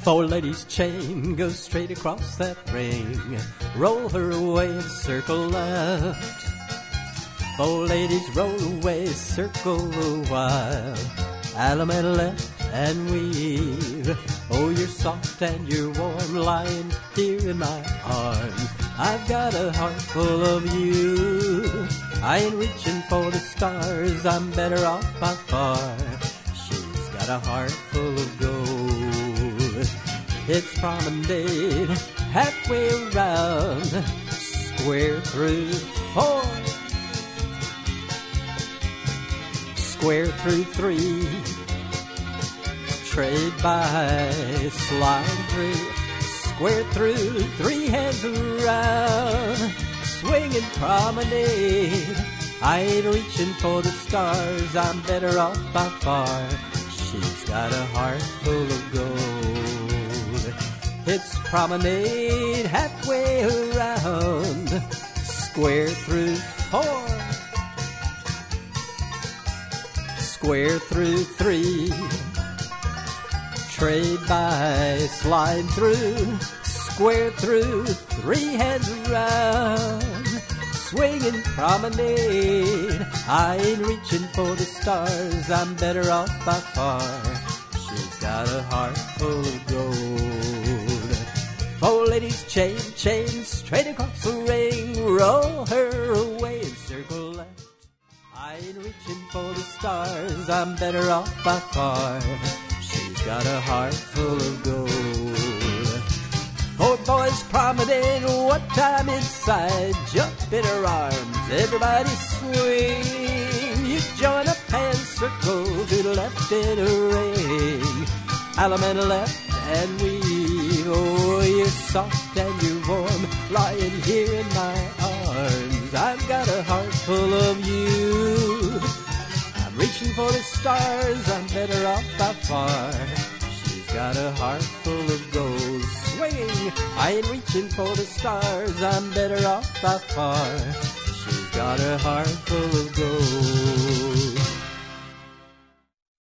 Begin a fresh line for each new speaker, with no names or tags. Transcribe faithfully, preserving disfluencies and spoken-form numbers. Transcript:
Four ladies' chain goes straight across that ring. Roll her away and circle left. Four ladies roll away, circle a while. Alum and left and weave. Oh, you're soft and you're warm, lying here in my arms. I've got a heart full of you. I ain't reaching for the stars, I'm better off by far. She's got a heart full of gold. It's promenade, halfway around, square through four, square through three, trade by, slide through, square through, three hands around, swinging promenade. I ain't reaching for the stars, I'm better off by far. She's got a heart full of gold. It's promenade, halfway around, square through four, square through three, trade by, slide through, square through, three hands around, swinging promenade. I ain't reaching for the stars, I'm better off by far. She's got a heart full of gold. Four ladies chain, chain straight across the ring. Roll her away and circle left. I ain't reaching for the stars, I'm better off by far. She's got a heart full of gold. Four boys promenade, one time inside, jump in her arms, everybody swing. You join up and circle to the left in a ring. Alum and left and weave. Oh, you're soft and you're warm, lying here in my arms. I've got a heart full of you. I'm reaching for the stars, I'm better off by far. She's got a heart full of gold. Swinging, I ain't reaching for the stars, I'm better off by far. She's got a heart full of gold.